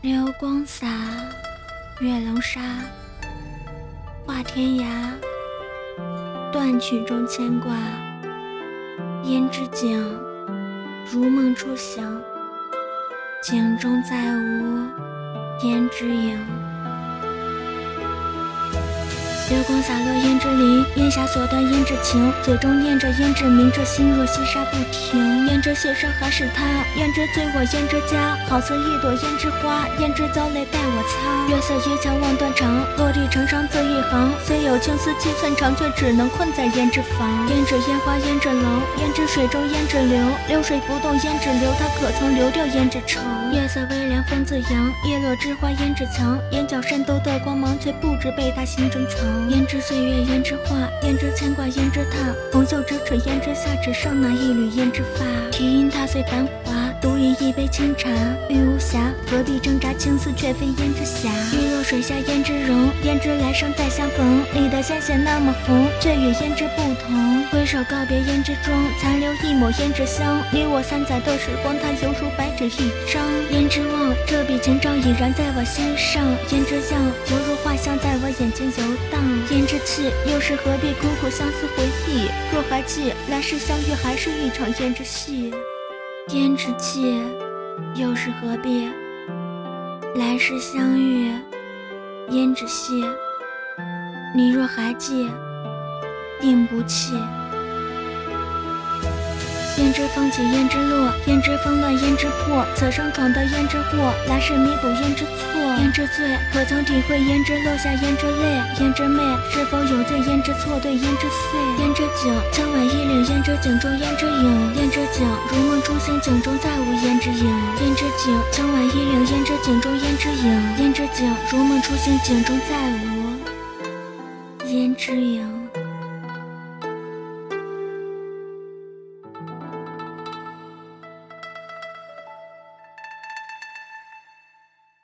流光洒，月楼沙，画天涯。断曲中牵挂，胭脂井，如梦初醒，井中再无胭脂影。流光洒落胭脂林，烟霞所断胭脂情，嘴中念着胭脂名，这心若细沙不停。胭脂写上还是他，胭脂醉我胭脂家，好似一朵胭脂花，胭脂遭泪待我擦。月色一桥望断肠，落地成伤字一行，虽有青丝7寸长，却只能困在胭脂房。胭脂烟花胭脂楼，胭脂水中胭脂流，流水浮动胭脂流，它可曾流掉胭脂愁？月色微凉风自扬，叶落知花胭脂藏，眼角闪斗的光芒，却不知被它心中藏。胭脂岁月胭脂画，胭脂牵挂胭脂榻，红袖直垂胭脂下，只剩那一缕胭脂发。提音踏碎繁华，独饮一杯清茶，玉无瑕，何必挣扎青丝，却非胭脂霞。玉若水下胭脂容，胭脂来生再相逢，你的鲜血那么红，却与胭脂不同。挥手告别胭脂妆，残留一抹胭脂香，你我3载的时光，它犹如白纸一张。胭脂望，这笔情章已然在我心上，胭脂样，犹如画像在我眼前游荡。胭脂气，又是何必苦苦相思回忆？若还记，来世相遇还是一场胭脂戏。胭脂气，又是何必？来世相遇，胭脂戏。你若还记，定不弃。胭脂风起胭脂落，胭脂风乱胭脂破，此生闯的胭脂祸，来世弥补胭脂错。胭脂醉，可曾体会胭脂落下胭脂泪？胭脂媚，是否有醉胭脂错对胭脂碎？胭脂井，江晚一岭胭脂井中胭脂影，胭脂井，如梦初醒，井中再无胭脂影。胭脂井，江晚一岭胭脂井中胭脂影，胭脂井，如梦初醒，井中再无胭脂影。